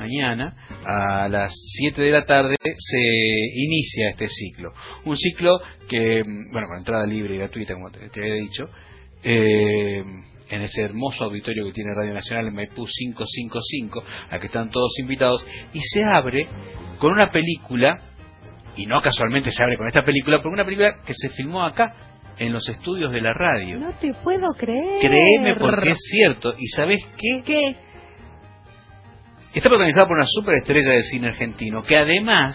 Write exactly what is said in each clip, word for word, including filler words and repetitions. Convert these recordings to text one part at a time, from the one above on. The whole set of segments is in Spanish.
mañana a las siete de la tarde se inicia este ciclo. Un ciclo que, bueno, con entrada libre y gratuita, como te, te había dicho, eh, en ese hermoso auditorio que tiene Radio Nacional en Maipú quinientos cincuenta y cinco, a que están todos invitados, y se abre con una película, y no casualmente se abre con esta película, porque una película que se filmó acá, en los estudios de la radio. No te puedo creer. Créeme, porque es cierto. ¿Y sabés qué? ¿Qué? Está protagonizada por una superestrella de cine argentino, que además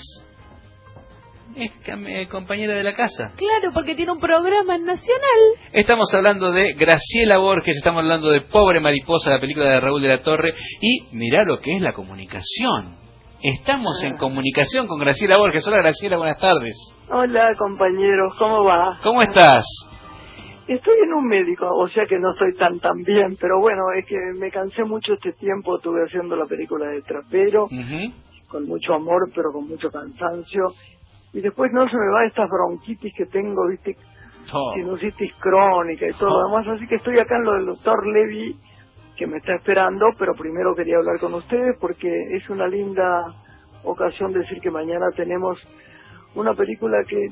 es compañera de la casa. Claro, porque tiene un programa nacional. Estamos hablando de Graciela Borges, estamos hablando de Pobre Mariposa, la película de Raúl de la Torre, y mirá lo que es la comunicación. Estamos en comunicación con Graciela Borges. Hola Graciela, buenas tardes. Hola compañeros, ¿cómo va? ¿Cómo estás? Estoy en un médico, o sea que no estoy tan tan bien, pero bueno, es que me cansé mucho este tiempo, estuve haciendo la película de Trapero, uh-huh. con mucho amor, pero con mucho cansancio, y después no se me va estas bronquitis que tengo, viste, oh. sinusitis crónica y todo lo oh. demás, así que estoy acá en lo del doctor Levi, que me está esperando, pero primero quería hablar con ustedes porque es una linda ocasión decir que mañana tenemos una película que,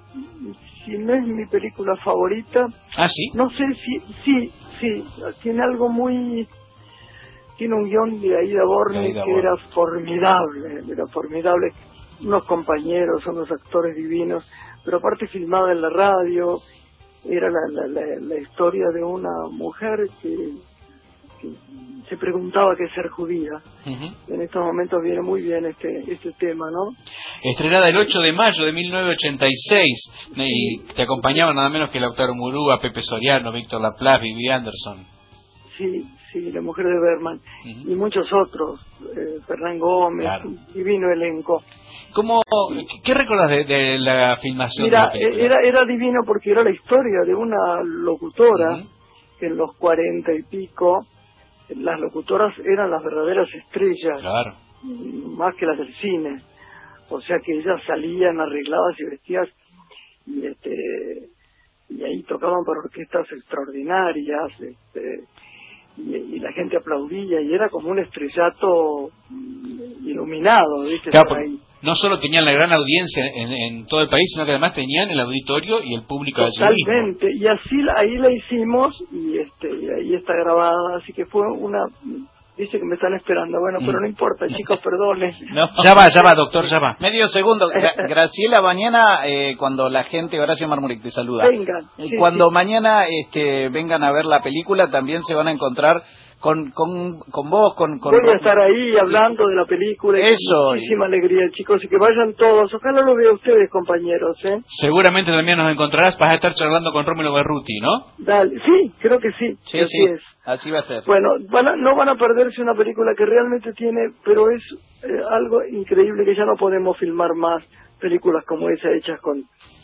si no es mi película favorita, ¿ah, sí? No sé si, sí, sí, tiene algo muy, tiene un guión de Aida Borni que era formidable, era formidable, unos compañeros, unos actores divinos, pero aparte filmada en la radio, era la, la, la, la historia de una mujer que que se preguntaba qué es ser judía. Uh-huh. En estos momentos viene muy bien este este tema, ¿no? Estrenada el ocho de mayo de mil novecientos ochenta y seis, sí. Y te acompañaban nada menos que Lautaro Murúa, Pepe Soriano, Víctor Laplace, Vivi Anderson. Sí, sí, la mujer de Berman. Uh-huh. Y muchos otros, eh, Fernán Gómez, claro. Un divino elenco. ¿Cómo, ¿Qué recordás de, de la filmación? Mira, de la película? era, era divino porque era la historia de una locutora, uh-huh. que en los cuarenta y pico, las locutoras eran las verdaderas estrellas, claro. más que las del cine, o sea que ellas salían arregladas y vestidas y este y ahí tocaban para orquestas extraordinarias, este y, y la gente aplaudía y era como un estrellato iluminado, ¿viste? Claro, ahí. No solo tenían la gran audiencia en, en todo el país, sino que además tenían el auditorio y el público allí mismo. Totalmente, y así ahí la hicimos y este y ahí está grabada, así que fue una, dice que me están esperando, bueno, mm. pero no importa, chicos, perdonen. No. Ya va, ya va, doctor, ya va. Medio segundo, Gra Graciela, mañana eh, cuando la gente, Horacio Marmuric te saluda. Vengan. Sí, cuando sí. mañana este, vengan a ver la película, también se van a encontrar con con con vos, con, con voy a estar ahí hablando de la película. Eso. Muchísima alegría, chicos, y que vayan todos. Ojalá lo vean ustedes, compañeros, ¿eh? Seguramente también nos encontrarás, vas a estar charlando con Rómulo Berruti, ¿no? Dale, sí, creo que sí. Sí, así sí, es. así va a ser. Bueno, van a, no van a perderse una película que realmente tiene, pero es eh, algo increíble, que ya no podemos filmar más películas como esa hechas con,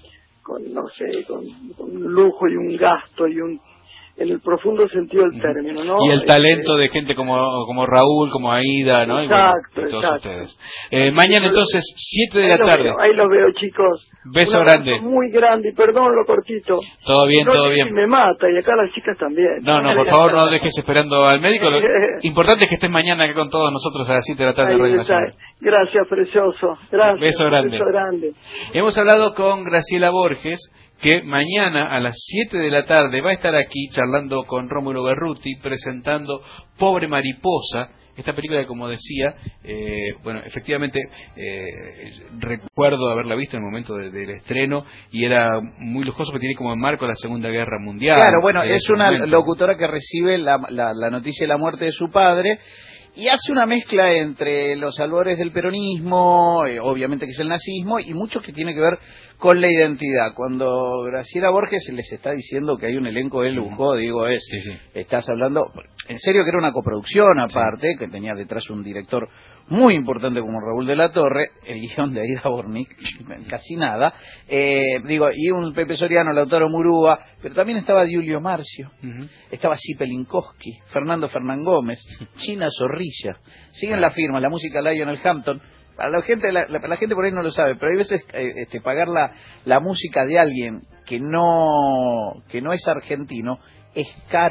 con no sé, con, con un lujo y un gasto y un, en el profundo sentido del término, ¿no? Y el talento este, de gente como como Raúl, como Aida, ¿no? Exacto, y bueno, y todos exacto. ustedes. Eh, mañana entonces, siete de ahí la tarde. Veo, ahí los veo, chicos. Beso un grande. Muy grande, y perdón lo cortito. Todo bien, no todo sé bien. Si me mata, y acá las chicas también. No, no, por favor, no dejes esperando al médico. Lo importante es que estés mañana acá con todos nosotros a las siete de la tarde. Ahí está. Gracias, precioso. Gracias. Beso grande. Beso grande. Hemos hablado con Graciela Borges, que mañana a las siete de la tarde va a estar aquí charlando con Rómulo Berruti, presentando Pobre Mariposa, esta película que, como decía, eh, bueno, efectivamente eh, recuerdo haberla visto en el momento de, del estreno y era muy lujoso porque tiene como marco la Segunda Guerra Mundial. Claro, bueno, es una momento. locutora que recibe la, la, la noticia de la muerte de su padre y hace una mezcla entre los albores del peronismo, eh, obviamente que es el nazismo, y mucho que tiene que ver con la identidad. Cuando Graciela Borges les está diciendo que hay un elenco de lujo, digo, es, sí, sí. estás hablando, en serio que era una coproducción aparte, sí. que tenía detrás un director muy importante como Raúl de la Torre, el guión de Aida Borni, casi nada, eh, digo, y un Pepe Soriano, Lautaro Murúa, pero también estaba Giulio Marcio, uh-huh. estaba Sipe Linkowski, Fernando Fernán Gómez, China Zorrilla, siguen la firma, la música Lionel Hampton. Para la gente, la, la, la gente por ahí no lo sabe, pero hay veces eh, este, pagar la, la música de alguien que no que no es argentino es caro.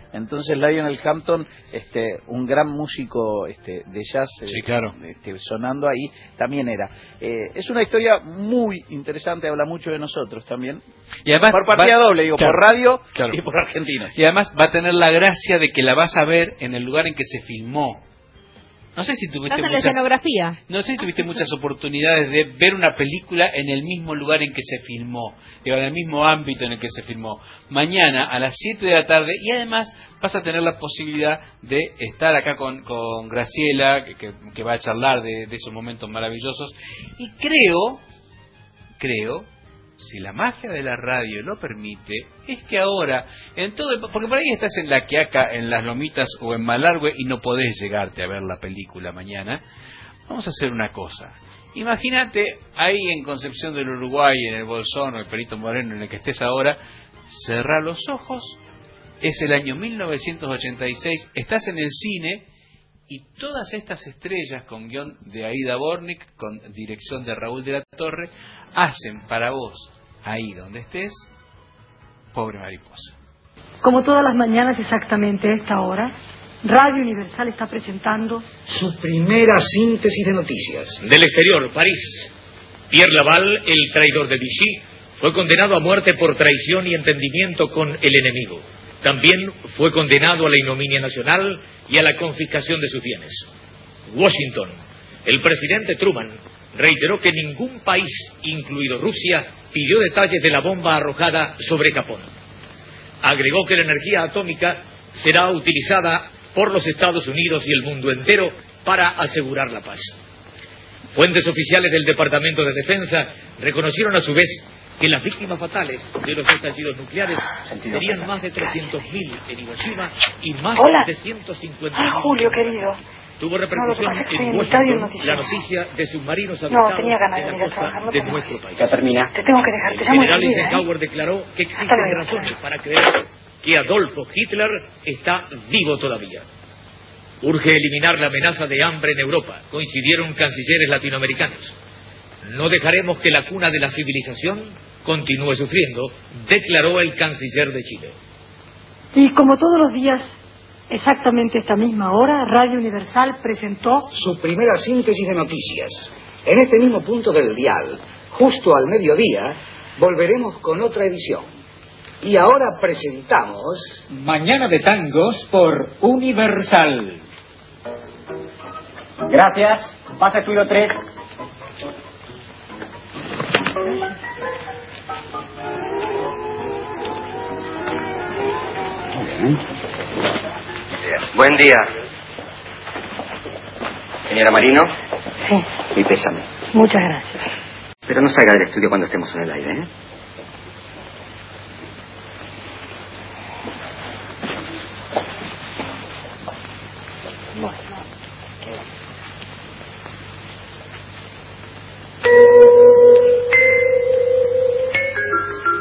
Entonces Lionel Hampton, este, un gran músico este, de jazz, sí, claro. este, sonando ahí, también era. Eh, es una historia muy interesante, habla mucho de nosotros también. Y además por partida va, doble, digo, claro, por radio claro. y por argentinos. Y además va a tener la gracia de que la vas a ver en el lugar en que se filmó. No sé si tuviste muchas, muchas, la escenografía. No sé si tuviste muchas oportunidades de ver una película en el mismo lugar en que se filmó, digo, en el mismo ámbito en el que se filmó. Mañana a las siete de la tarde, y además vas a tener la posibilidad de estar acá con, con Graciela, que, que, que va a charlar de, de esos momentos maravillosos. Y creo, creo, si la magia de la radio lo permite, es que ahora, en todo el, porque por ahí estás en La Quiaca, en Las Lomitas o en Malargüe y no podés llegarte a ver la película mañana, vamos a hacer una cosa. Imagínate ahí en Concepción del Uruguay, en el Bolsón o el Perito Moreno, en el que estés ahora, cerrá los ojos, es el año mil novecientos ochenta y seis, estás en el cine y todas estas estrellas con guión de Aida Bornik, con dirección de Raúl de la Torre, hacen para vos, ahí donde estés, Pobre Mariposa. Como todas las mañanas exactamente a esta hora, Radio Universal está presentando su primera síntesis de noticias. Del exterior, París. Pierre Laval, el traidor de Vichy, fue condenado a muerte por traición y entendimiento con el enemigo. También fue condenado a la ignominia nacional y a la confiscación de sus bienes. Washington. El presidente Truman reiteró que ningún país, incluido Rusia, pidió detalles de la bomba arrojada sobre Japón. Agregó que la energía atómica será utilizada por los Estados Unidos y el mundo entero para asegurar la paz. Fuentes oficiales del Departamento de Defensa reconocieron a su vez que las víctimas fatales de los estallidos nucleares serían más de trescientos mil en Hiroshima y más Hola. de ciento cincuenta mil. Ah, Julio, querido. Tuvo repercusión no, en en Washington la noticia de submarinos habitados no, tenía ganas en de la ir a costa trabajar, no de podemos. nuestro país. Ya termina. Te tengo que dejar, te El llamo general enseguida, ¿eh? Eisenhower declaró que existen luego. razones para creer que Adolfo Hitler está vivo todavía. Urge eliminar la amenaza de hambre en Europa, coincidieron cancilleres latinoamericanos. No dejaremos que la cuna de la civilización continúe sufriendo, declaró el canciller de Chile. Y como todos los días, exactamente a esta misma hora, Radio Universal presentó Su primera síntesis de noticias. En este mismo punto del dial, justo al mediodía, volveremos con otra edición. Y ahora presentamos Mañana de Tangos por Universal. Gracias. Pasa estudio tres. Buen día. Señora Marino. Sí. Mi pésame. Muchas gracias. Pero no salga del estudio cuando estemos en el aire, ¿eh?